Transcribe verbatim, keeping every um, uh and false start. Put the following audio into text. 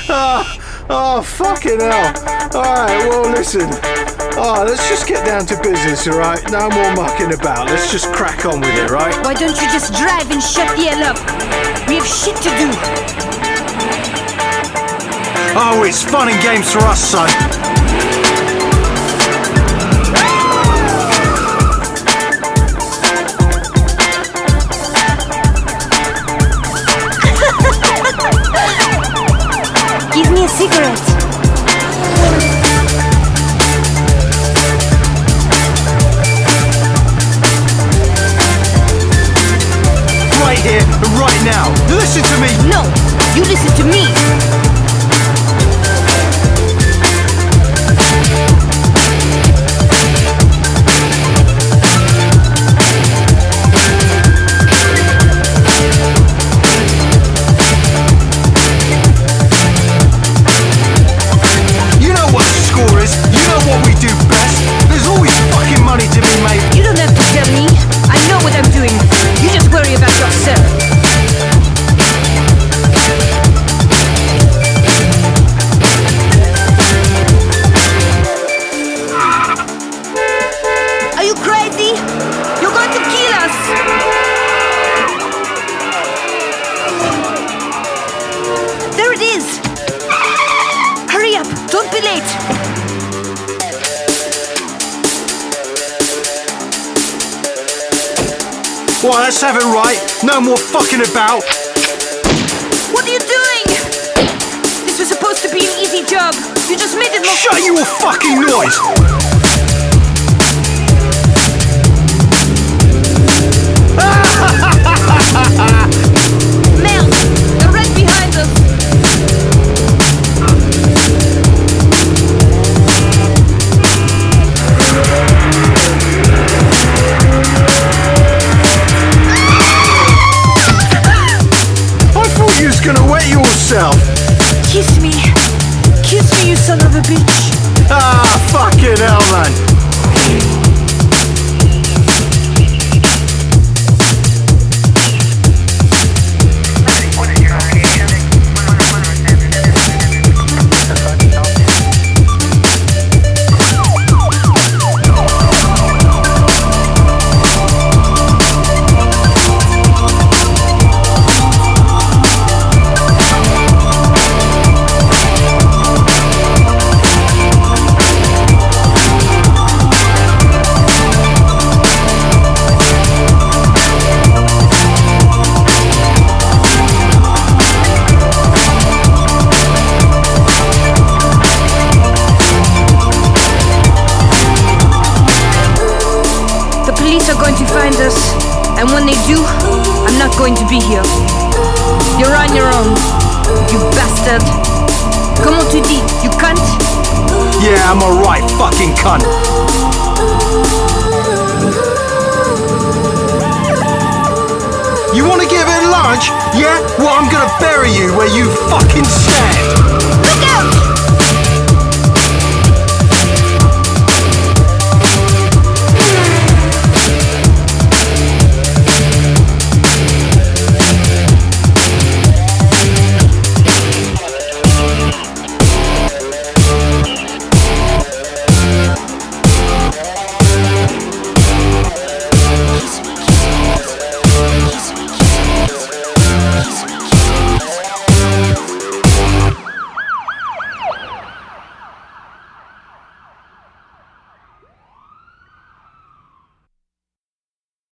Oh, oh, fucking hell. Alright, well, listen. Oh, let's just get down to business, alright? No more mucking about. Let's just crack on with it, right? Why don't you just drive and shut the hell up? We have shit to do. Oh, it's fun and games for us, son. Give me a cigarette. Right here, right now. Listen to me. No, you listen to me. You know what the score is. You know what we do best. There's always fucking money to be made. You don't have to tell me. I know what I'm doing. You just worry about yourself. Are you crazy? You're going to kill us! There it is! Hurry up! Don't be late! Well, let's have it right. No more fucking about. What are you doing? This was supposed to be an easy job. You just made it look... Shut your fucking noise! Mel, they're right behind us. I thought you was gonna wet yourself. Kiss me. Kiss me, you son of a bitch. Ah, fucking hell, man. The police are going to find us, and when they do, I'm not going to be here. You're on your own, you bastard. Comment tu dis, you cunt? Yeah, I'm a right fucking cunt. You wanna give it lunch? Yeah? Well, I'm gonna bury you where you fucking stand.